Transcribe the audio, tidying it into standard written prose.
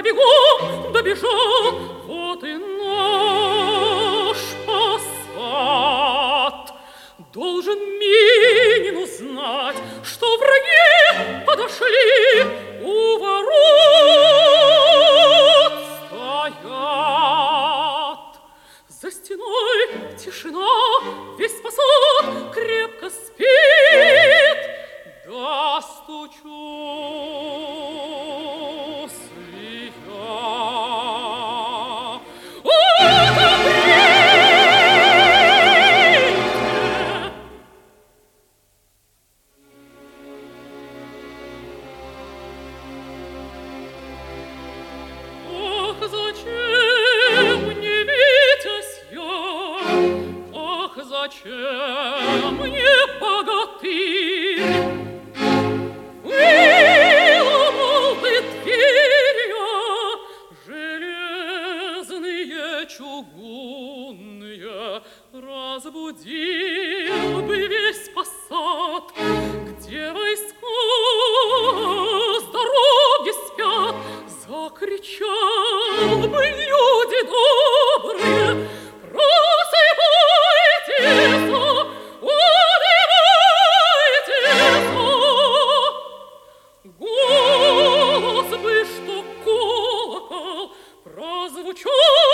бегом добежал, вот и наш посад. Должен Минин узнать, что враги подошли, у ворот стоят. За стеной тишина, весь посад крепко спит. Достучусь ли я? Ах, зачем мне, Витязь, я? Ах, зачем мне, богатырь? Выломал бы дверь я, железные, чугунные, разбудил бы весь посад, где войска с дороги спят. Закричал бы: люди добрые, просыпайтесь, поднимайтесь! Голос бы, что колокол прозвучал,